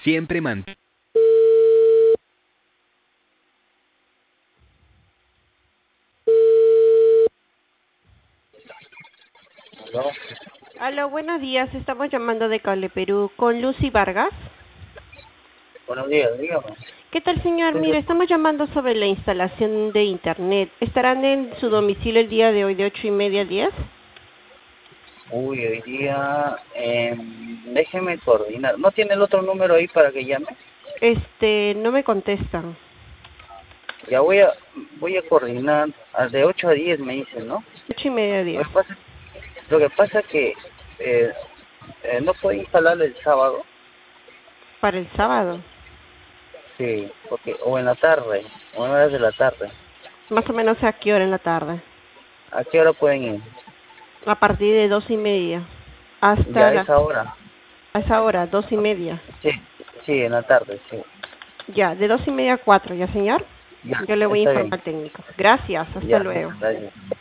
Siempre mantén. ¿No? Aló, buenos días. Estamos llamando de Cable Perú con Lucy Vargas. Buenos días, dígame. ¿Qué tal, señor? Sí, Mire, estamos llamando sobre la instalación de Internet. ¿Estarán en su domicilio el día de hoy de 8:30 a 10? Uy, hoy día, déjeme coordinar. ¿No tiene el otro número ahí para que llame? No me contestan. Ya voy a coordinar. De 8 a 10 me dicen, ¿no? 8:30 a Lo 10. que pasa, lo que pasa que eh, no puede instalar el sábado. ¿Para el sábado? Sí, porque, o en la tarde, o en horas de la tarde. Más o menos a qué hora en la tarde. ¿A qué hora pueden ir? A partir de 2:30. Ya Hasta a las... esa hora. A esa hora, 2:30. Sí, sí, en la tarde, sí. Ya, de 2:30 a 4, ¿ya, señor? Ya, Yo le voy a está informar bien. al técnico. Gracias, hasta Ya, luego. gracias.